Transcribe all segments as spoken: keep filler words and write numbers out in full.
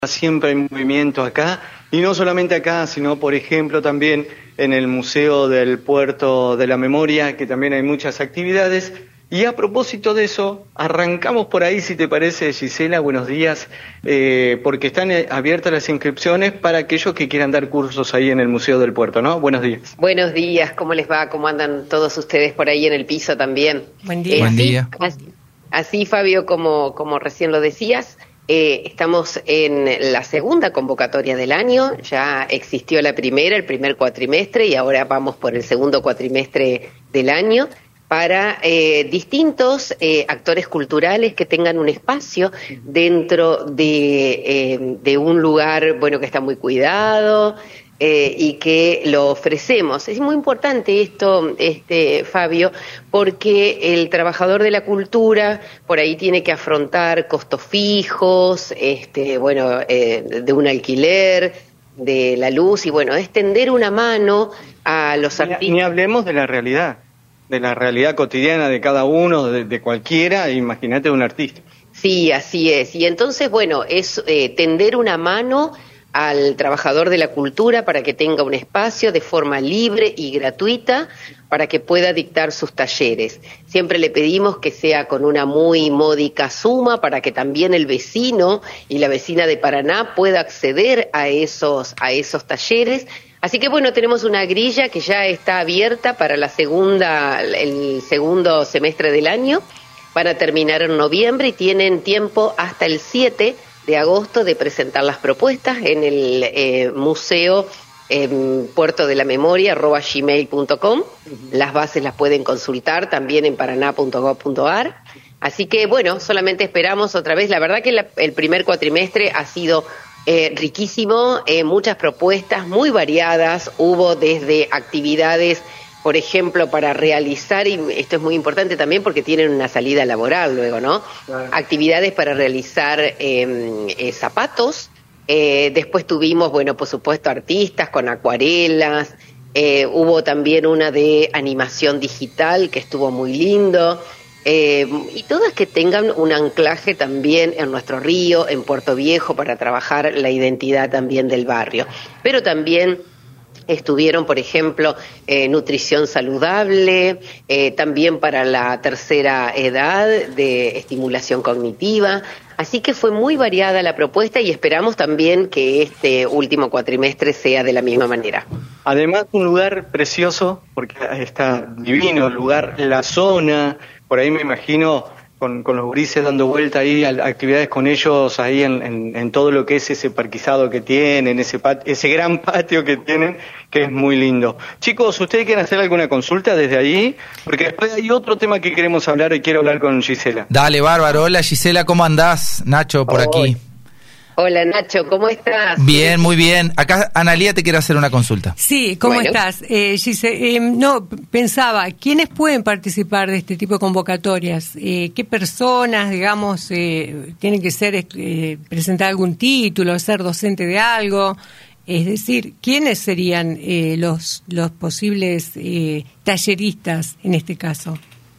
Siempre hay movimiento acá, y no solamente acá, sino por ejemplo también en el Museo del Puerto de la Memoria, que también hay muchas actividades. Y a propósito de eso, arrancamos por ahí, si te parece, Gisela, buenos días, eh, porque están abiertas las inscripciones para aquellos que quieran dar cursos ahí en el Museo del Puerto, ¿no? Buenos días. Buenos días, ¿cómo les va? ¿Cómo andan todos ustedes por ahí en el piso también? Buen día. Eh, Buen así, día. Así, así, Fabio, como, como recién lo decías, eh, estamos en la segunda convocatoria del año, ya existió la primera, el primer cuatrimestre, y ahora vamos por el segundo cuatrimestre del año, para eh, distintos eh, actores culturales que tengan un espacio dentro de, eh, de un lugar, bueno, que está muy cuidado eh, y que lo ofrecemos. Es muy importante esto, este, Fabio, porque el trabajador de la cultura por ahí tiene que afrontar costos fijos, este, bueno, eh, de un alquiler, de la luz, y bueno, es tender una mano a los artistas. Ni, ni hablemos de la realidad. de la realidad cotidiana de cada uno, de, de cualquiera, imagínate un artista. Sí, así es. Y entonces, bueno, es eh, tender una mano al trabajador de la cultura para que tenga un espacio de forma libre y gratuita para que pueda dictar sus talleres. Siempre le pedimos que sea con una muy módica suma para que también el vecino y la vecina de Paraná pueda acceder a esos, a esos talleres. Así que bueno, tenemos una grilla que ya está abierta para la segunda, el segundo semestre del año, para terminar en noviembre, y tienen tiempo hasta el siete de agosto de presentar las propuestas en el eh, museo eh, puerto de la memoria arroba gmail punto com. Uh-huh. Las bases las pueden consultar también en paraná punto gov punto ar. Así que bueno, solamente esperamos otra vez. La verdad que la, el primer cuatrimestre ha sido Eh, riquísimo, eh, muchas propuestas muy variadas, hubo desde actividades, por ejemplo, para realizar, y esto es muy importante también porque tienen una salida laboral luego, ¿no? Claro. Actividades para realizar eh, eh, zapatos, eh, después tuvimos, bueno, por supuesto, artistas con acuarelas, eh, hubo también una de animación digital que estuvo muy lindo. Eh, y todas que tengan un anclaje también en nuestro río, en Puerto Viejo, para trabajar la identidad también del barrio. Pero también estuvieron, por ejemplo, eh, nutrición saludable, eh, también para la tercera edad, de estimulación cognitiva. Así que fue muy variada la propuesta y esperamos también que este último cuatrimestre sea de la misma manera. Además, un lugar precioso, porque está divino el lugar, la zona. Por ahí me imagino con, con los gurises dando vuelta ahí, a, actividades con ellos ahí en, en, en todo lo que es ese parquizado que tienen, ese pat, ese gran patio que tienen, que es muy lindo. Chicos, ¿ustedes quieren hacer alguna consulta desde allí? Porque después hay otro tema que queremos hablar y quiero hablar con Gisela. Dale, bárbaro. Hola, Gisela, ¿cómo andás? Nacho, por oh, aquí. Hola, Nacho, ¿cómo estás? Bien, muy bien. Acá Analía te quiere hacer una consulta. Sí, ¿cómo bueno. estás? Eh, Gise, eh, no, pensaba, ¿quiénes pueden participar de este tipo de convocatorias? Eh, ¿Qué personas, digamos, eh, tienen que ser, eh, presentar algún título, ser docente de algo? Es decir, ¿quiénes serían eh, los, los posibles eh, talleristas en este caso?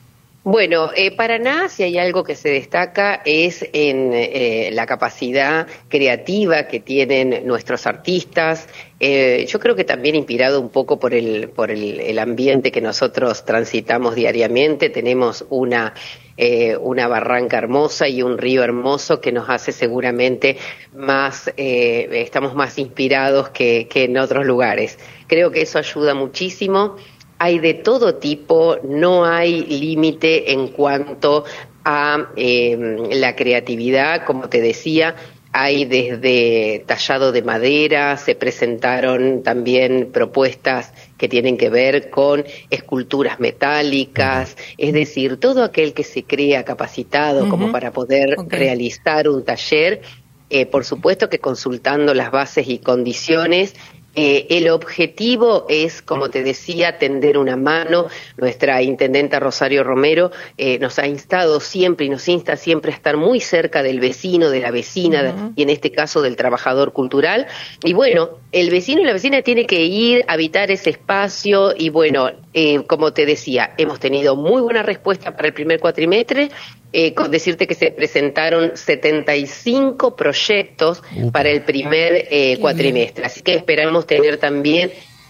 Bueno, eh, Paraná, si hay algo que se destaca, es en eh, la capacidad creativa que tienen nuestros artistas. Eh, yo creo que también inspirado un poco por el por el, el ambiente que nosotros transitamos diariamente. Tenemos una eh, una barranca hermosa y un río hermoso que nos hace seguramente más, eh, estamos más inspirados que, que en otros lugares. Creo que eso ayuda muchísimo. Hay de todo tipo, no hay límite en cuanto a eh, la creatividad, como te decía, hay desde tallado de madera, se presentaron también propuestas que tienen que ver con esculturas metálicas, es decir, todo aquel que se crea capacitado uh-huh. como para poder okay. realizar un taller, eh, por supuesto que consultando las bases y condiciones. Eh, el objetivo es, como te decía, tender una mano. Nuestra intendenta Rosario Romero eh, nos ha instado siempre y nos insta siempre a estar muy cerca del vecino, de la vecina, uh-huh. y en este caso del trabajador cultural. Y bueno, el vecino y la vecina tiene que ir a habitar ese espacio y bueno, Eh, como te decía, hemos tenido muy buena respuesta para el primer cuatrimestre, eh, con decirte que se presentaron setenta y cinco proyectos Upa. para el primer eh, cuatrimestre, así que esperamos tener también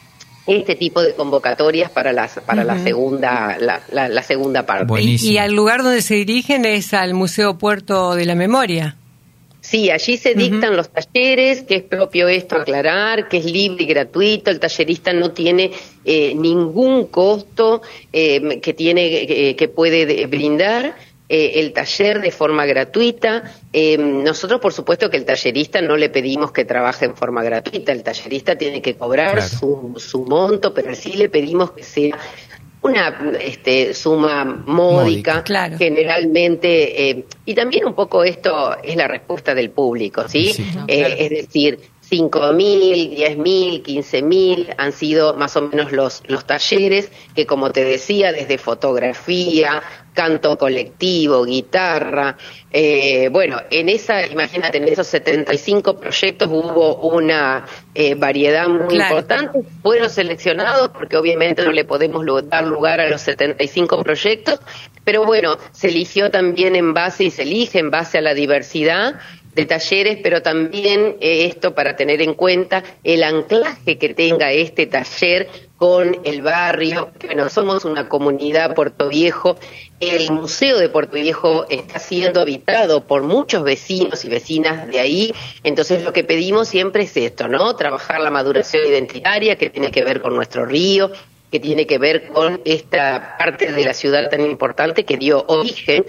este tipo de convocatorias para las para uh-huh. la segunda la, la, la segunda parte. Buenísimo. Y al lugar donde se dirigen es al Museo Puerto de la Memoria. Sí, allí se dictan uh-huh. los talleres, que es propio esto aclarar, que es libre y gratuito, el tallerista no tiene eh, ningún costo eh, que tiene eh, que puede de, brindar eh, el taller de forma gratuita. Eh, nosotros, por supuesto, que el tallerista no le pedimos que trabaje en forma gratuita, el tallerista tiene que cobrar claro. su, su monto, pero sí le pedimos que sea una este, suma módica, claro. generalmente, eh, y también un poco esto es la respuesta del público, ¿sí? sí no, eh, claro. Es decir, cinco mil, diez mil, quince mil han sido más o menos los, los talleres que, como te decía, desde fotografía, canto colectivo, guitarra, eh, bueno, en esa, imagínate, en esos setenta y cinco proyectos hubo una eh, variedad muy claro. importante, fueron seleccionados porque obviamente no le podemos dar lugar a los setenta y cinco proyectos, pero bueno, se eligió también en base y se elige en base a la diversidad de talleres, pero también eh, esto para tener en cuenta el anclaje que tenga este taller con el barrio. Bueno, somos una comunidad Puerto Viejo, el Museo de Puerto Viejo está siendo habitado por muchos vecinos y vecinas de ahí, entonces lo que pedimos siempre es esto, ¿no? Trabajar la maduración identitaria que tiene que ver con nuestro río, que tiene que ver con esta parte de la ciudad tan importante que dio origen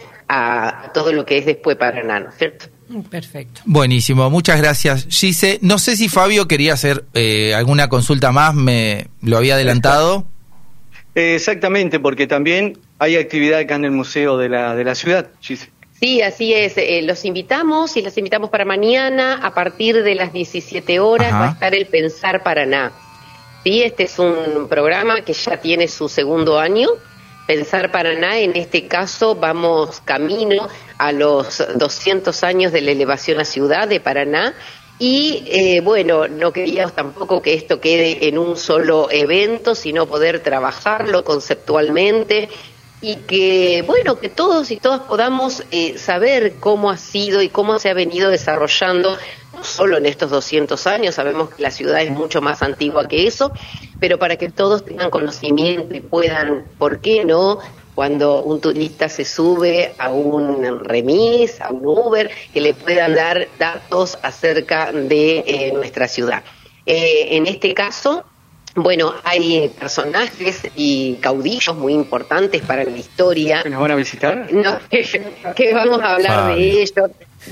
a todo lo que es después Paraná, ¿no es cierto? Perfecto. Buenísimo, muchas gracias, Gise. No sé si Fabio quería hacer eh, alguna consulta más, me lo había adelantado. Eh, exactamente, porque también hay actividad acá en el Museo de la, de la Ciudad, Gise. Sí, así es. Eh, los invitamos y los invitamos para mañana a partir de las diecisiete horas. Ajá. Va a estar el Pensar Paraná. Sí, este es un programa que ya tiene su segundo año. Pensar Paraná, en este caso vamos camino a los doscientos años de la elevación a ciudad de Paraná y eh, bueno, no queríamos tampoco que esto quede en un solo evento, sino poder trabajarlo conceptualmente y que bueno, que todos y todas podamos eh, saber cómo ha sido y cómo se ha venido desarrollando no solo en estos doscientos años, sabemos que la ciudad es mucho más antigua que eso, pero para que todos tengan conocimiento y puedan, ¿por qué no?, cuando un turista se sube a un remis, a un Uber, que le puedan dar datos acerca de eh, nuestra ciudad. Eh, en este caso, bueno, hay personajes y caudillos muy importantes para la historia. ¿Que nos van a visitar? No, que vamos a hablar Fabio. de ellos.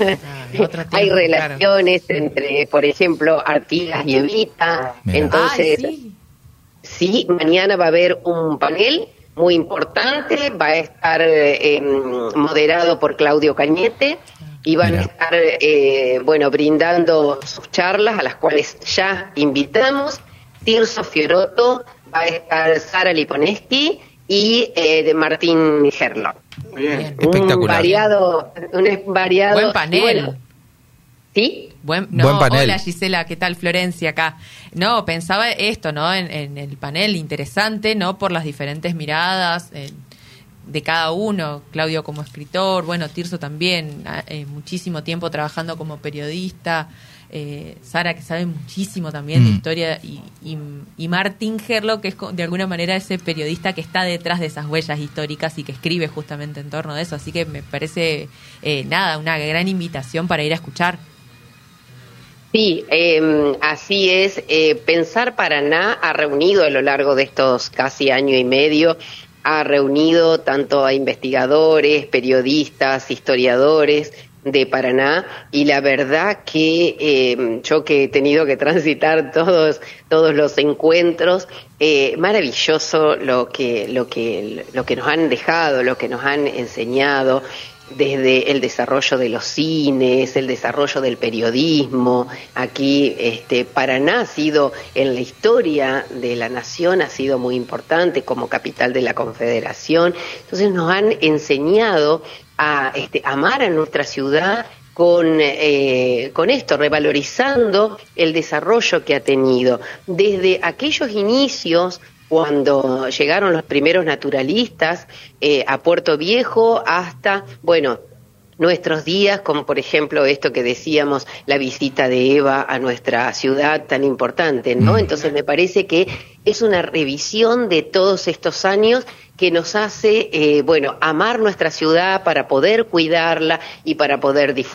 Ah, hay relaciones claro. entre, por ejemplo, Artigas y Evita. Mira. Entonces, Ay, sí. sí, mañana va a haber un panel muy importante, va a estar eh, moderado por Claudio Cañete y van Mira. a estar, eh, bueno, brindando sus charlas a las cuales ya invitamos. Tirso Fiorotto, va a estar Sara Liponeski y eh, de Martín Herlo. Bien, espectacular. Un variado, un variado. Buen panel. Bueno, ¿sí? Buen, no, Buen panel. Hola Gisela, ¿qué tal? Florencia acá. No, pensaba esto, ¿no? En, en el panel interesante, ¿no? Por las diferentes miradas eh, de cada uno. Claudio como escritor, bueno, Tirso también, eh, muchísimo tiempo trabajando como periodista. Eh, Sara, que sabe muchísimo también mm. de historia, y, y, y Martín Herlo, que es de alguna manera ese periodista que está detrás de esas huellas históricas y que escribe justamente en torno de eso. Así que me parece, eh, nada, una gran invitación para ir a escuchar. Sí, eh, así es. Eh, Pensar Paraná ha reunido a lo largo de estos casi año y medio, ha reunido tanto a investigadores, periodistas, historiadores de Paraná, y la verdad que eh, yo que he tenido que transitar todos todos los encuentros, eh, maravilloso lo que lo que lo que nos han dejado, lo que nos han enseñado, desde el desarrollo de los cines, el desarrollo del periodismo. Aquí este Paraná ha sido, en la historia de la nación, ha sido muy importante como capital de la Confederación. Entonces nos han enseñado a este, amar a nuestra ciudad con, eh, con esto, revalorizando el desarrollo que ha tenido. Desde aquellos inicios, cuando llegaron los primeros naturalistas eh, a Puerto Viejo hasta, bueno, nuestros días, como por ejemplo esto que decíamos, la visita de Eva a nuestra ciudad tan importante, ¿no? Entonces me parece que es una revisión de todos estos años que nos hace, eh, bueno, amar nuestra ciudad para poder cuidarla y para poder disfrutarla.